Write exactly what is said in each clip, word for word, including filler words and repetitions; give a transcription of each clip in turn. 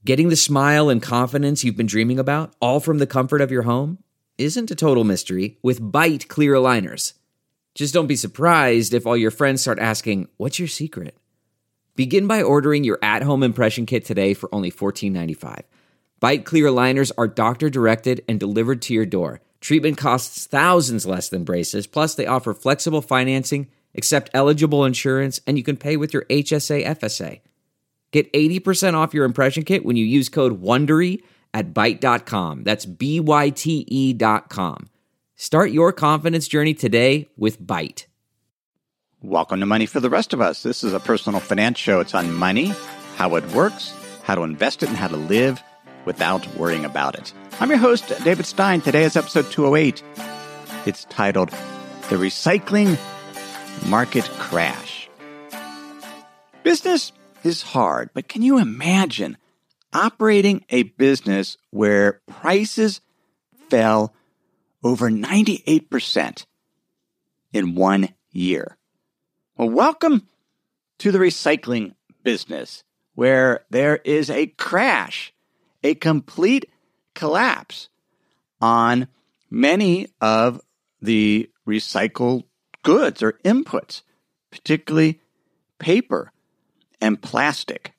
Getting the smile and confidence you've been dreaming about, all from the comfort of your home, isn't a total mystery with Byte clear aligners. Just don't be surprised if all your friends start asking, "What's your secret?" Begin by ordering your at-home impression kit today for only fourteen ninety-five. Byte clear aligners are doctor-directed and delivered to your door. Treatment costs thousands less than braces, plus they offer flexible financing, accept eligible insurance, and you can pay with your H S A F S A. Get eighty percent off your impression kit when you use code WONDERY at byte dot com. That's B Y T E dot com. Start your confidence journey today with Byte. Welcome to Money for the Rest of Us. This is a personal finance show. It's on money, how it works, how to invest it, and how to live without worrying about it. I'm your host, David Stein. Today is episode two oh eight. It's titled, The Recycling Market Crash. Business is hard, but can you imagine operating a business where prices fell over ninety-eight percent in one year? Well, welcome to the recycling business, where there is a crash, a complete collapse on many of the recycled goods or inputs, particularly paper and plastic.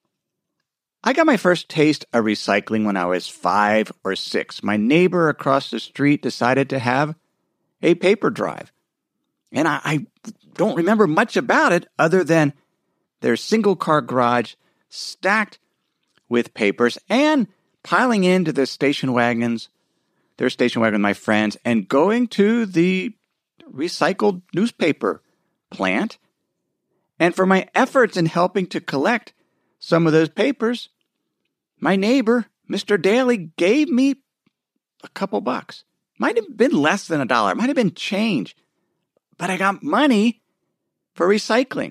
I got my first taste of recycling when I was five or six. My neighbor across the street decided to have a paper drive. And I, I don't remember much about it other than their single-car garage stacked with papers and piling into the station wagons, their station wagon with my friends, and going to the recycled newspaper plant. And for my efforts in helping to collect some of those papers, my neighbor, Mister Daly, gave me a couple bucks. Might have been less than a dollar. Might have been change. But I got money for recycling.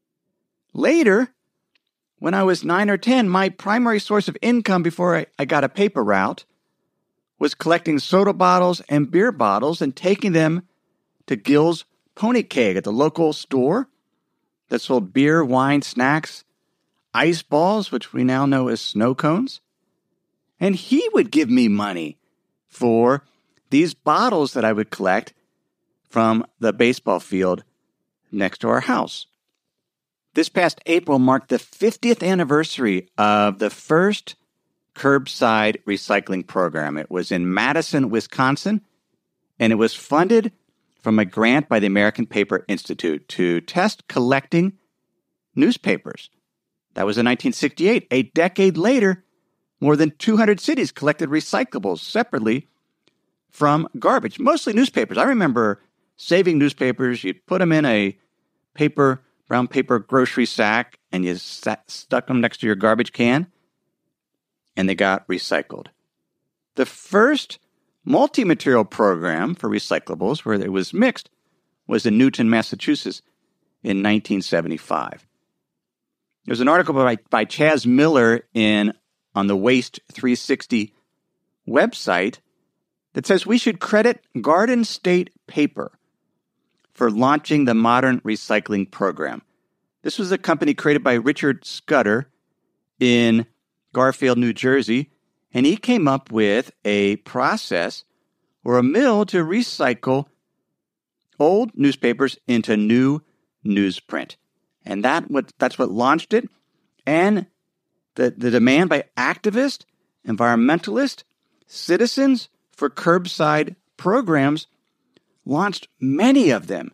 Later, when I was nine or ten, my primary source of income before I, I got a paper route was collecting soda bottles and beer bottles and taking them to Gil's Pony Keg at the local store that sold beer, wine, snacks, ice balls, which we now know as snow cones. And he would give me money for these bottles that I would collect from the baseball field next to our house. This past April marked the fiftieth anniversary of the first curbside recycling program. It was in Madison, Wisconsin, and it was funded from a grant by the American Paper Institute to test collecting newspapers. That was in nineteen sixty-eight. A decade later, more than two hundred cities collected recyclables separately from garbage, mostly newspapers. I remember saving newspapers. You'd put them in a paper, brown paper grocery sack, and you sat, stuck them next to your garbage can, and they got recycled. The first multi-material program for recyclables, where it was mixed, was in Newton, Massachusetts in nineteen seventy-five. There's an article by, by Chaz Miller in on the Waste three sixty website that says we should credit Garden State Paper for launching the modern recycling program. This was a company created by Richard Scudder in Garfield, New Jersey, and he came up with a process or a mill to recycle old newspapers into new newsprint. And that what that's what launched it. And the, the demand by activists, environmentalists, citizens for curbside programs launched many of them.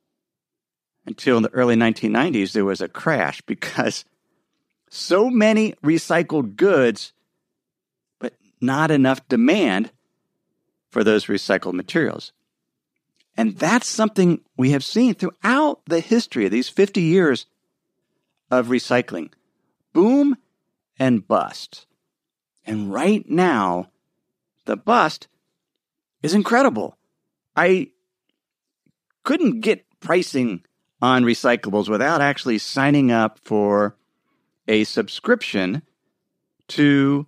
Until in the early nineteen nineties, there was a crash because so many recycled goods, but not enough demand for those recycled materials. And that's something we have seen throughout the history of these fifty years of recycling. Boom and bust. And right now, the bust is incredible. I couldn't get pricing on recyclables without actually signing up for a subscription to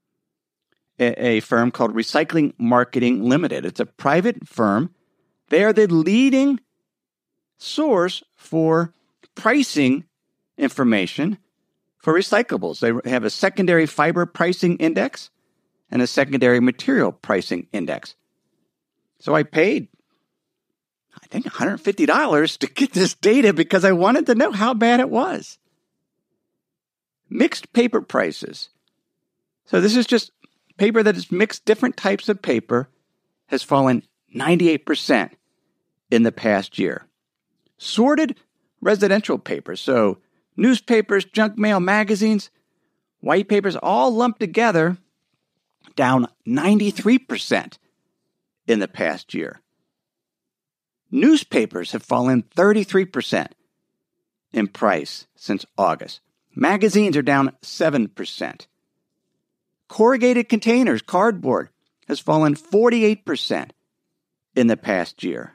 a, a firm called Recycling Marketing Limited. It's a private firm. They are the leading source for pricing information for recyclables. They have a secondary fiber pricing index and a secondary material pricing index. So I paid, I think, one hundred fifty dollars to get this data because I wanted to know how bad it was. Mixed paper prices. So this is just paper that is mixed, different types of paper, has fallen ninety-eight percent in the past year. Sorted residential papers, so newspapers, junk mail, magazines, white papers, all lumped together, down ninety-three percent in the past year. Newspapers have fallen thirty-three percent in price since August. Magazines are down seven percent. Corrugated containers, cardboard, has fallen forty-eight percent in the past year.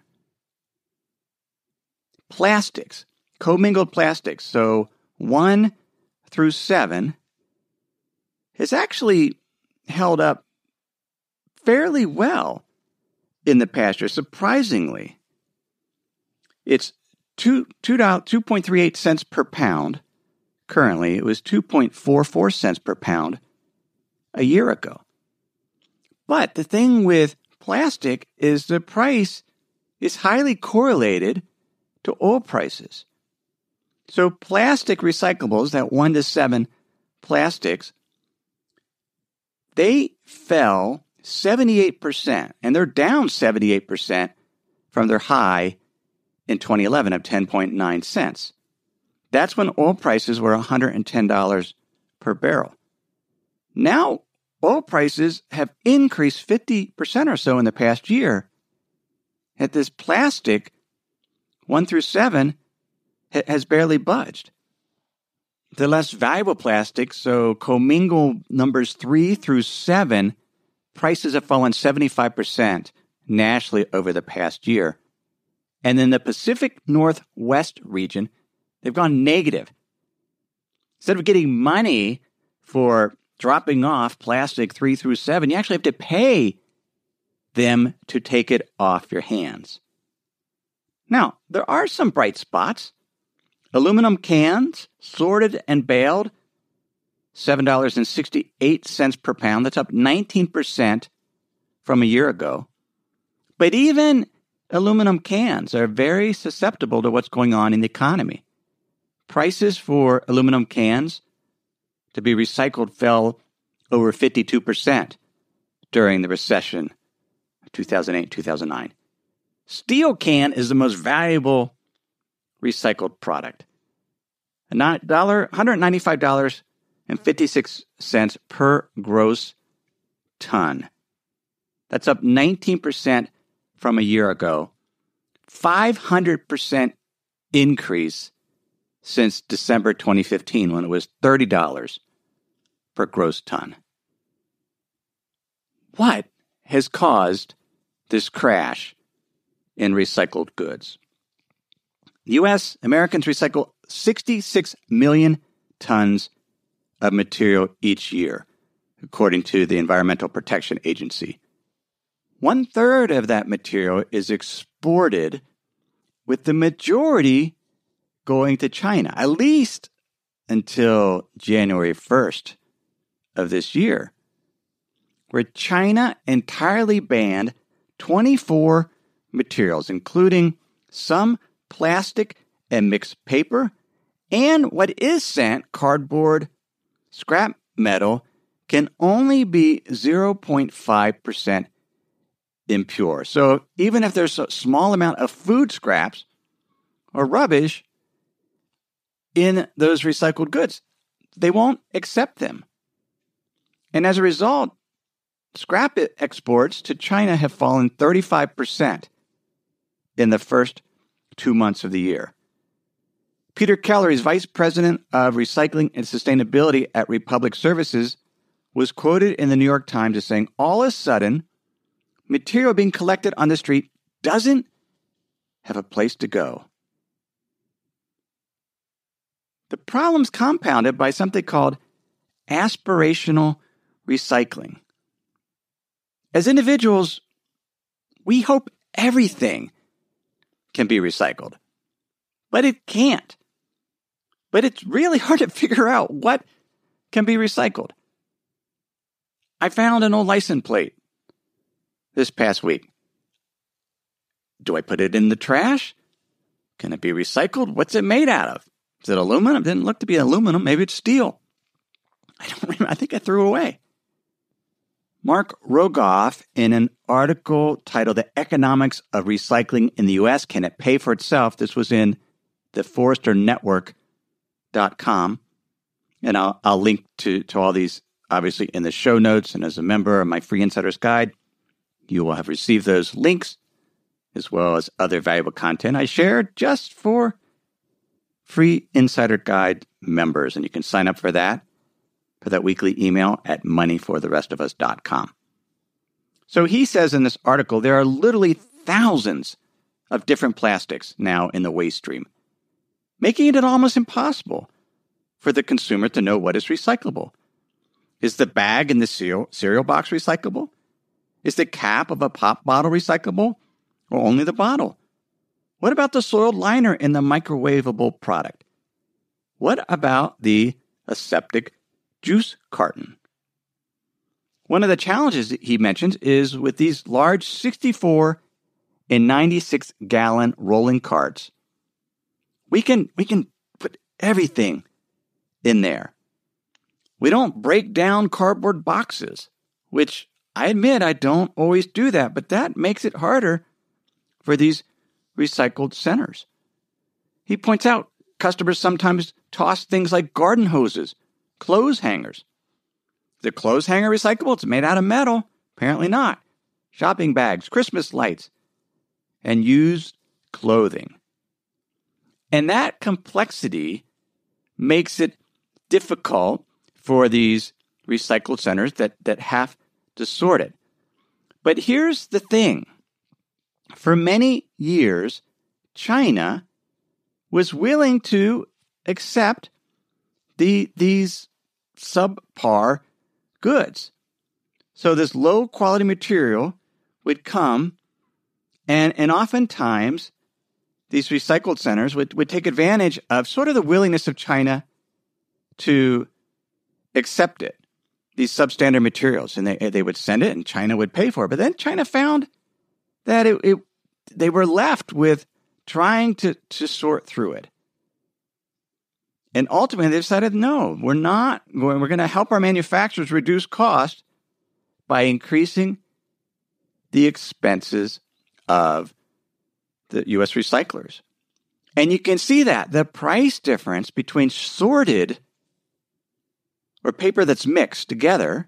Plastics, commingled plastics, so one through seven, has actually held up fairly well in the past year, surprisingly. It's two, two, two point three eight cents per pound. Currently, it was two point four four cents per pound a year ago. But the thing with plastic is the price is highly correlated to oil prices. So plastic recyclables, that one to seven plastics, they fell seventy-eight percent, and they're down seventy-eight percent from their high in twenty eleven of ten point nine cents. That's when oil prices were one hundred ten dollars per barrel. Now, oil prices have increased fifty percent or so in the past year. Yet this plastic, one through seven, ha- has barely budged. The less valuable plastics, so commingled numbers three through seven, prices have fallen seventy-five percent nationally over the past year. And in the Pacific Northwest region, they've gone negative. Instead of getting money for dropping off plastic three through seven, you actually have to pay them to take it off your hands. Now, there are some bright spots. Aluminum cans, sorted and baled, seven dollars and sixty-eight cents per pound. That's up nineteen percent from a year ago. But even aluminum cans are very susceptible to what's going on in the economy. Prices for aluminum cans to be recycled fell over fifty-two percent during the recession of two thousand eight, two thousand nine. Steel can is the most valuable recycled product. one hundred ninety-five dollars and fifty-six cents per gross ton. That's up nineteen percent from a year ago. five hundred percent increase since December twenty fifteen, when it was thirty dollars per gross ton. What has caused this crash in recycled goods? U S Americans recycle sixty-six million tons of material each year, according to the Environmental Protection Agency. One third of that material is exported, with the majority going to China, at least until January first of this year, where China entirely banned twenty-four materials, including some plastic and mixed paper, and what is sent, cardboard, scrap metal, can only be zero point five percent impure. So even if there's a small amount of food scraps or rubbish in those recycled goods, they won't accept them. And as a result, scrap exports to China have fallen thirty-five percent in the first two months of the year. Peter Keller, is Vice President of Recycling and Sustainability at Republic Services, was quoted in the New York Times as saying, all of a sudden, material being collected on the street doesn't have a place to go. The problem's compounded by something called aspirational recycling. As individuals, we hope everything can be recycled, but it can't. but it's really hard to figure out what can be recycled. I found an old license plate this past week. Do I put it in the trash? Can it be recycled? What's it made out of? Is it aluminum? It didn't look to be aluminum. Maybe it's steel. I don't remember. I think I threw it away. Mark Rogoff, in an article titled The Economics of Recycling in the U S, Can It Pay for Itself? This was in the Forrester Network dot com. And I'll, I'll link to, to all these, obviously, in the show notes. And as a member of my Free Insider's Guide, you will have received those links, as well as other valuable content I shared just for Free Insider Guide members. And you can sign up for that, for that weekly email at money for the rest of us dot com. So he says in this article, there are literally thousands of different plastics now in the waste stream, making it almost impossible for the consumer to know what is recyclable. Is the bag in the cereal, cereal box recyclable? Is the cap of a pop bottle recyclable, or only the bottle? What about the soiled liner in the microwavable product? What about the aseptic juice carton? One of the challenges that he mentions is with these large sixty-four and ninety-six gallon rolling carts. We can, we can put everything in there. We don't break down cardboard boxes, which I admit I don't always do that, but that makes it harder for these recycled centers. He points out customers sometimes toss things like garden hoses, clothes hangers. The clothes hanger recyclable? It's made out of metal. Apparently not. Shopping bags, Christmas lights, and used clothing. And that complexity makes it difficult for these recycled centers that, that have to sort it. But here's the thing. For many years, China was willing to accept the, these subpar goods. So this low-quality material would come, and, and oftentimes these recycled centers would, would take advantage of sort of the willingness of China to accept it, these substandard materials, and they they would send it, and China would pay for it. But then China found that it, it they were left with trying to, to sort through it. And ultimately, they decided, no, we're not. We're going to help our manufacturers reduce cost by increasing the expenses of the U S recyclers. And you can see that the price difference between sorted or paper that's mixed together,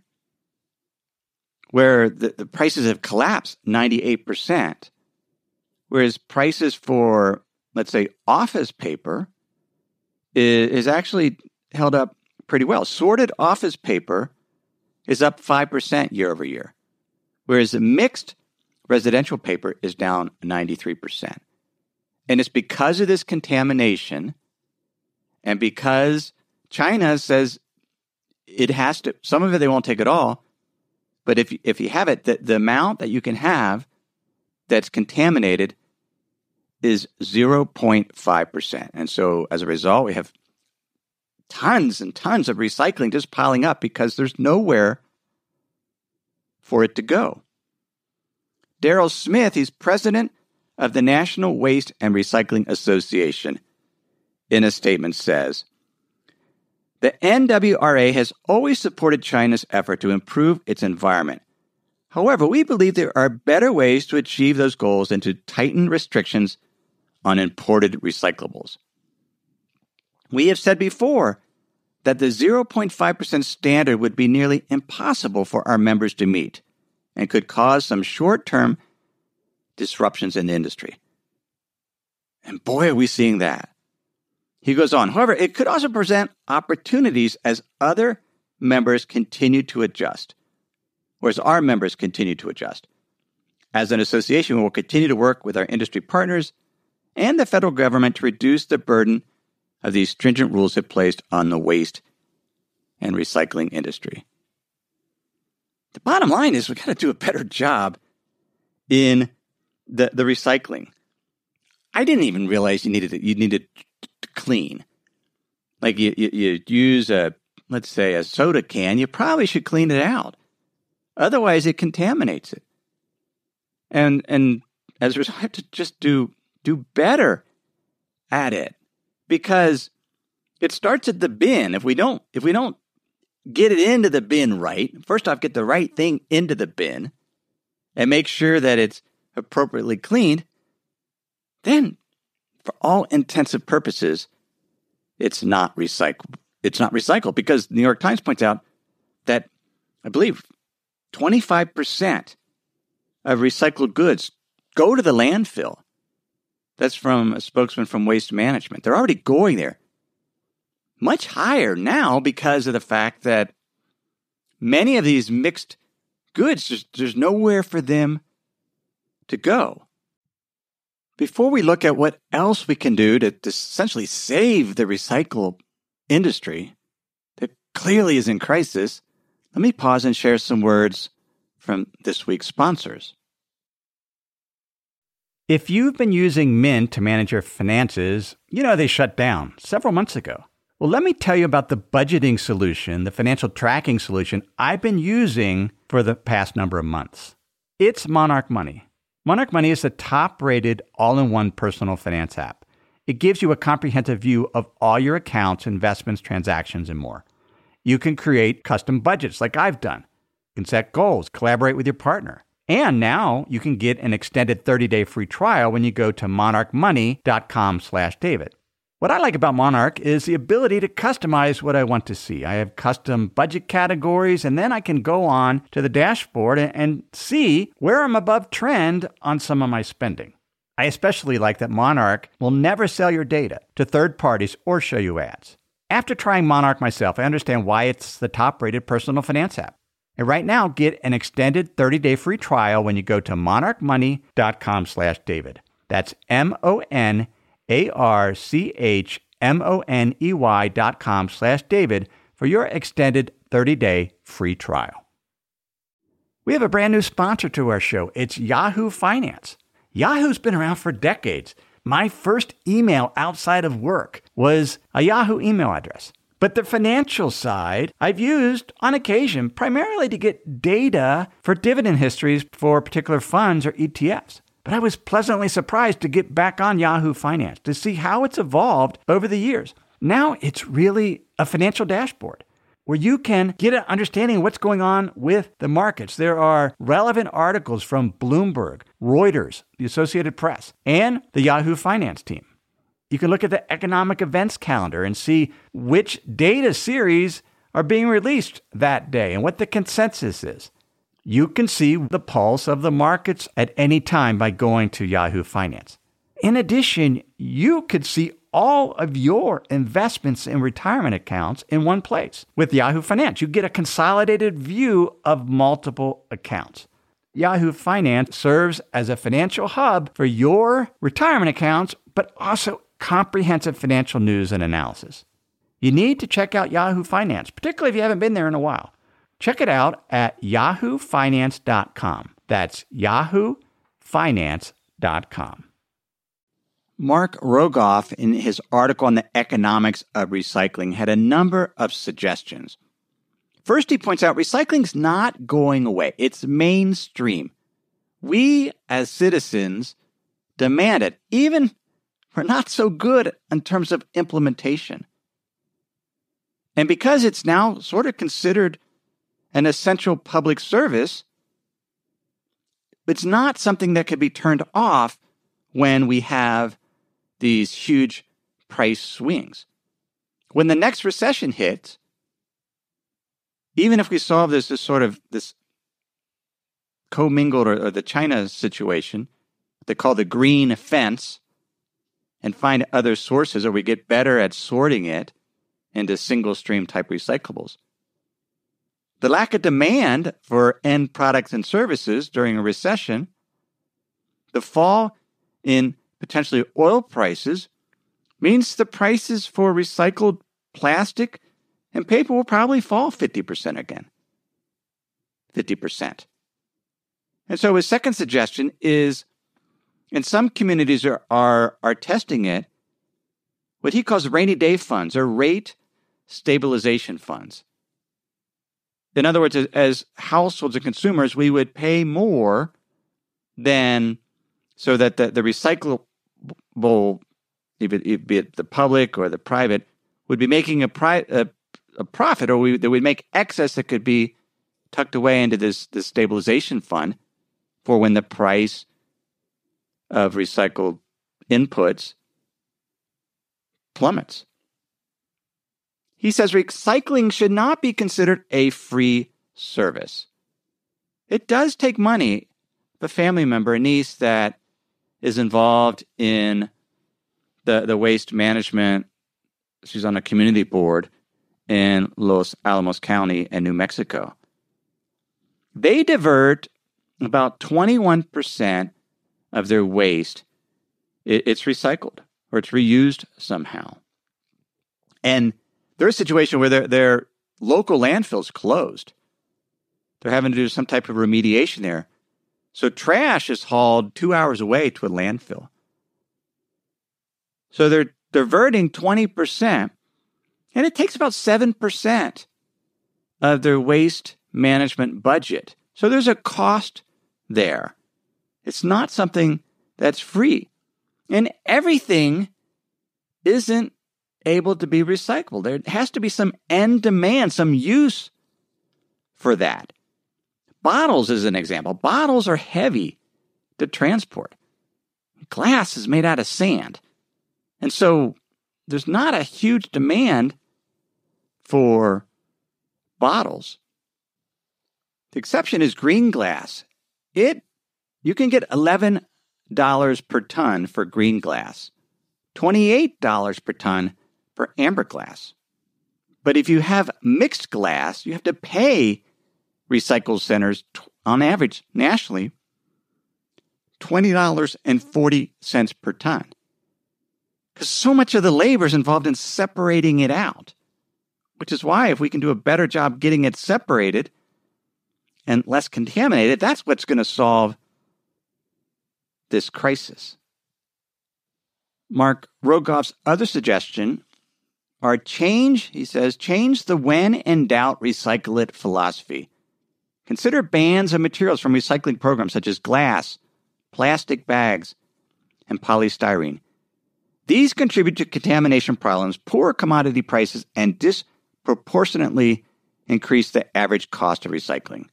where the, the prices have collapsed ninety-eight percent, whereas prices for, let's say, office paper is, is actually held up pretty well. Sorted office paper is up five percent year over year, whereas the mixed residential paper is down ninety-three percent. And it's because of this contamination, and because China says it has to, some of it they won't take at all, but if, if you have it, the, the amount that you can have that's contaminated is zero point five percent. And so as a result, we have tons and tons of recycling just piling up because there's nowhere for it to go. Daryl Smith, he's president of the National Waste and Recycling Association, in a statement says, the N W R A has always supported China's effort to improve its environment. However, we believe there are better ways to achieve those goals than to tighten restrictions on imported recyclables. We have said before that the zero point five percent standard would be nearly impossible for our members to meet and could cause some short-term disruptions in the industry. And boy, are we seeing that. He goes on, however, it could also present opportunities as other members continue to adjust, or as our members continue to adjust. As an association, we will continue to work with our industry partners and the federal government to reduce the burden of these stringent rules it placed on the waste and recycling industry. The bottom line is we've got to do a better job in the, the recycling. I didn't even realize you needed to, you needed to clean. Like you, you, you use a, let's say, a soda can, you probably should clean it out. Otherwise, it contaminates it. And and as a result, I have to just do do better at it, because it starts at the bin. If we don't if we don't get it into the bin right, first off, get the right thing into the bin and make sure that it's appropriately cleaned, then for all intensive purposes, it's not recycled. It's not recycled because the New York Times points out that, I believe, twenty-five percent of recycled goods go to the landfill. That's from a spokesman from Waste Management. They're already going there. Much higher now because of the fact that many of these mixed goods, there's, there's nowhere for them to go. Before we look at what else we can do to, to essentially save the recycle industry that clearly is in crisis, let me pause and share some words from this week's sponsors. If you've been using Mint to manage your finances, you know they shut down several months ago. Well, let me tell you about the budgeting solution, the financial tracking solution I've been using for the past number of months. It's Monarch Money. Monarch Money is the top-rated all-in-one personal finance app. It gives you a comprehensive view of all your accounts, investments, transactions, and more. You can create custom budgets like I've done. You can set goals, collaborate with your partner. And now you can get an extended thirty-day free trial when you go to monarchmoney.com slash David. What I like about Monarch is the ability to customize what I want to see. I have custom budget categories, and then I can go on to the dashboard and, and see where I'm above trend on some of my spending. I especially like that Monarch will never sell your data to third parties or show you ads. After trying Monarch myself, I understand why it's the top-rated personal finance app. And right now, get an extended thirty-day free trial when you go to monarchmoney.com slash David. That's M-O-N A-R-C-H-M-O-N-E-Y dot com slash David for your extended thirty-day free trial. We have a brand new sponsor to our show. It's Yahoo Finance. Yahoo's been around for decades. My first email outside of work was a Yahoo email address. But the financial side I've used on occasion primarily to get data for dividend histories for particular funds or E T Fs. But I was pleasantly surprised to get back on Yahoo Finance to see how it's evolved over the years. Now it's really a financial dashboard where you can get an understanding of what's going on with the markets. There are relevant articles from Bloomberg, Reuters, the Associated Press, and the Yahoo Finance team. You can look at the economic events calendar and see which data series are being released that day and what the consensus is. You can see the pulse of the markets at any time by going to Yahoo Finance. In addition, you could see all of your investments in retirement accounts in one place. With Yahoo Finance, you get a consolidated view of multiple accounts. Yahoo Finance serves as a financial hub for your retirement accounts, but also comprehensive financial news and analysis. You need to check out Yahoo Finance, particularly if you haven't been there in a while. Check it out at yahoo finance dot com. That's yahoo finance dot com. Mark Rogoff, in his article on the economics of recycling, had a number of suggestions. First, he points out recycling's not going away. It's mainstream. We, as citizens, demand it, even we're not so good in terms of implementation. And because it's now sort of considered an essential public service, it's not something that can be turned off when we have these huge price swings. When the next recession hits, even if we solve this, this sort of this commingled or, or the China situation, they call the green fence, and find other sources, or we get better at sorting it into single stream type recyclables. The lack of demand for end products and services during a recession, the fall in potentially oil prices, means the prices for recycled plastic and paper will probably fall fifty percent again. fifty percent. And so his second suggestion is, and some communities are, are, are testing it, what he calls rainy day funds or rate stabilization funds. In other words, as households and consumers, we would pay more than so that the, the recyclable, be it the public or the private, would be making a, pri- a, a profit, or we, they would make excess that could be tucked away into this, this stabilization fund for when the price of recycled inputs plummets. He says recycling should not be considered a free service. It does take money. A family member, a niece that is involved in the, the waste management, she's on a community board in Los Alamos County in New Mexico. They divert about twenty-one percent of their waste. It, it's recycled or it's reused somehow. And there's a situation where their, their local landfill's closed. They're having to do some type of remediation there. So trash is hauled two hours away to a landfill. So they're diverting twenty percent, and it takes about seven percent of their waste management budget. So there's a cost there. It's not something that's free. And everything isn't able to be recycled. There has to be some end demand, some use for that. Bottles is an example. Bottles are heavy to transport. Glass is made out of sand. And so there's not a huge demand for bottles. The exception is green glass. It you can get eleven dollars per ton for green glass, twenty-eight dollars per ton for amber glass. But if you have mixed glass, you have to pay recycle centers, on average, nationally, twenty dollars and forty cents per ton. Because so much of the labor is involved in separating it out, which is why if we can do a better job getting it separated and less contaminated, that's what's going to solve this crisis. Mark Rogoff's other suggestion are change, he says, change the when in doubt, recycle it philosophy. Consider bans of materials from recycling programs such as glass, plastic bags, and polystyrene. These contribute to contamination problems, poor commodity prices, and disproportionately increase the average cost of recycling.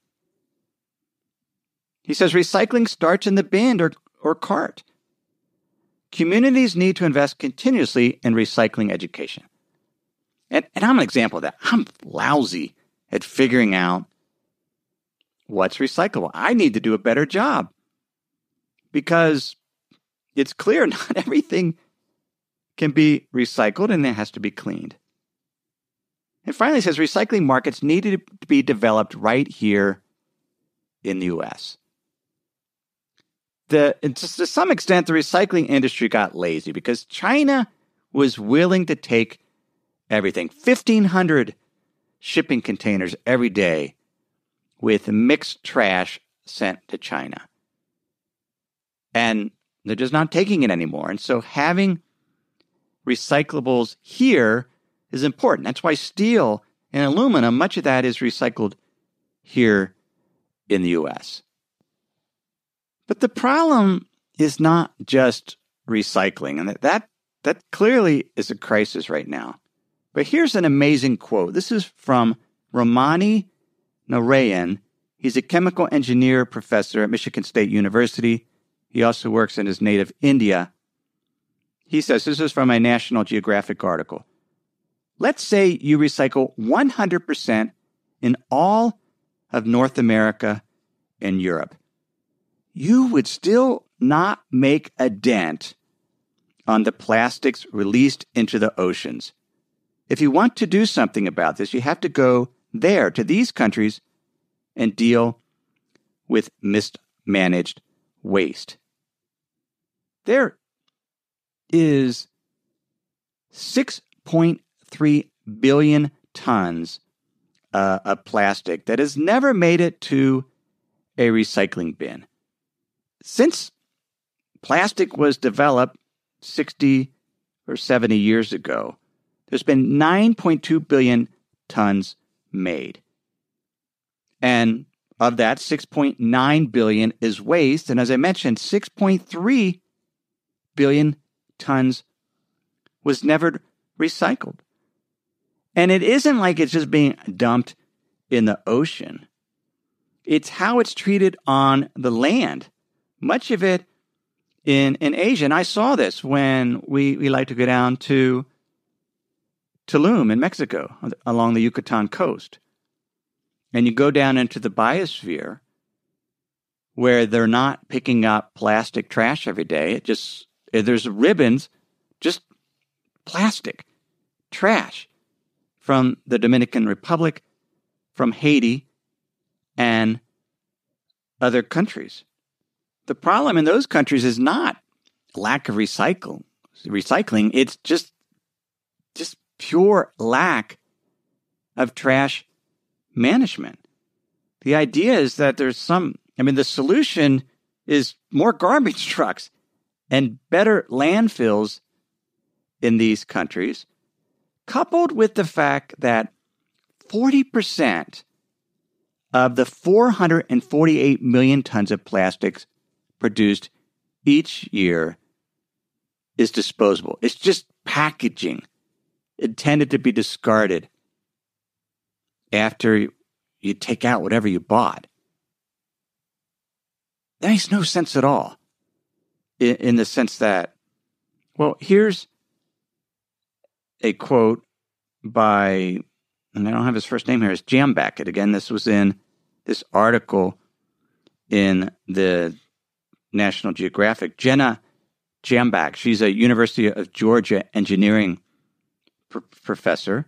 He says recycling starts in the bin or, or cart. Communities need to invest continuously in recycling education. And, and I'm an example of that. I'm lousy at figuring out what's recyclable. I need to do a better job because it's clear not everything can be recycled and it has to be cleaned. And finally, it says recycling markets need to be developed right here in the U S. The, to some extent, the recycling industry got lazy because China was willing to take everything. fifteen hundred shipping containers every day with mixed trash sent to China. And they're just not taking it anymore. And so having recyclables here is important. That's why steel and aluminum, much of that is recycled here in the U S. But the problem is not just recycling, and that, that, that clearly is a crisis right now. But here's an amazing quote. This is from Ramani Narayan. He's a chemical engineer professor at Michigan State University. He also works in his native India. He says, this is from a National Geographic article. Let's say you recycle one hundred percent in all of North America and Europe. You would still not make a dent on the plastics released into the oceans. If you want to do something about this, you have to go there to these countries and deal with mismanaged waste. There is six point three billion tons uh, of plastic that has never made it to a recycling bin. Since plastic was developed sixty or seventy years ago, there's been nine point two billion tons made. And of that, six point nine billion is waste. And as I mentioned, six point three billion tons was never recycled. And it isn't like it's just being dumped in the ocean. It's how it's treated on the land. Much of it in, in Asia. And I saw this when we, we like to go down to Tulum in Mexico, along the Yucatan coast. And you go down into the biosphere where they're not picking up plastic trash every day. It just, there's ribbons, just plastic trash from the Dominican Republic, from Haiti, and other countries. The problem in those countries is not lack of recycle, recycling. It's just, just pure lack of trash management. The idea is that there's some, I mean, the solution is more garbage trucks and better landfills in these countries, coupled with the fact that forty percent of the four hundred forty-eight million tons of plastics produced each year is disposable. It's just packaging intended to be discarded after you take out whatever you bought. That makes no sense at all, in, in the sense that, well, here's a quote by, and I don't have his first name here, it's Jambeck. Again, this was in this article in the National Geographic. Jenna Jambeck, she's a University of Georgia engineering pr- professor.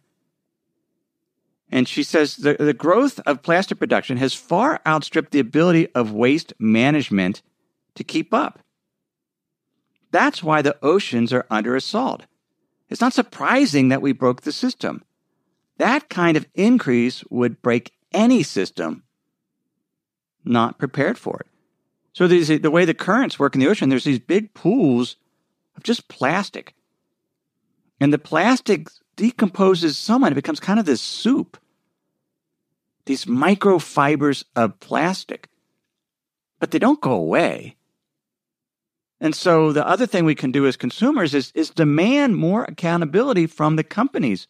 And she says the, the growth of plastic production has far outstripped the ability of waste management to keep up. That's why the oceans are under assault. It's not surprising that we broke the system. That kind of increase would break any system not prepared for it. So these, the way the currents work in the ocean, there's these big pools of just plastic. And the plastic decomposes so much, it becomes kind of this soup. These microfibers of plastic. But they don't go away. And so the other thing we can do as consumers is, is demand more accountability from the companies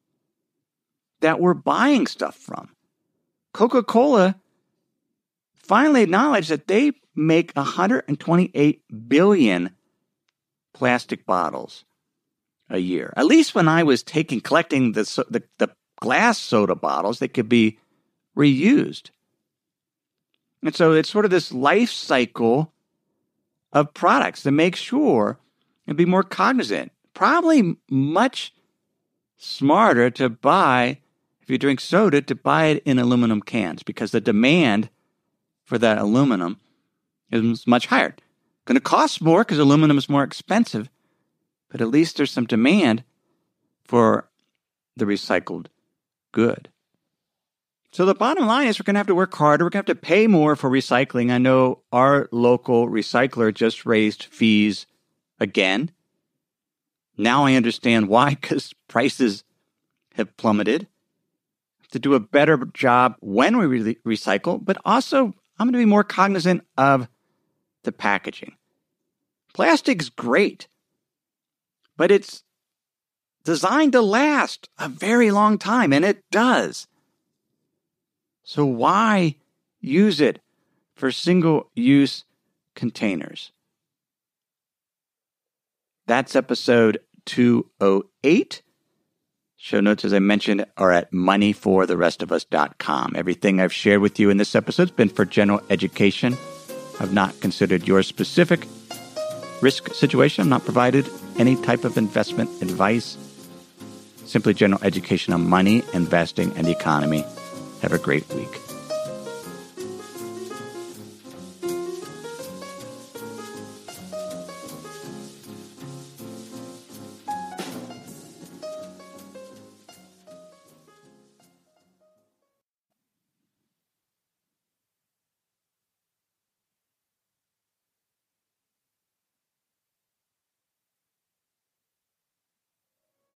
that we're buying stuff from. Coca-Cola finally acknowledged that they make one hundred twenty-eight billion plastic bottles a year. At least when I was taking, collecting the, the, the glass soda bottles that could be reused. And so it's sort of this life cycle of products to make sure and be more cognizant. Probably much smarter to buy, if you drink soda, to buy it in aluminum cans because the demand for that aluminum is much higher. Going to cost more because aluminum is more expensive, but at least there's some demand for the recycled good. So the bottom line is we're going to have to work harder. We're going to have to pay more for recycling. I know our local recycler just raised fees again. Now I understand why, because prices have plummeted. To do a better job when we re- recycle, but also I'm going to be more cognizant of the packaging. Plastic's great, but it's designed to last a very long time, and it does. So why use it for single-use containers? That's episode two oh eight. Show notes, as I mentioned, are at money for the rest of us dot com. Everything I've shared with you in this episode has been for general education. I've not considered your specific risk situation. I've not provided any type of investment advice. Simply general education on money, investing, and the economy. Have a great week.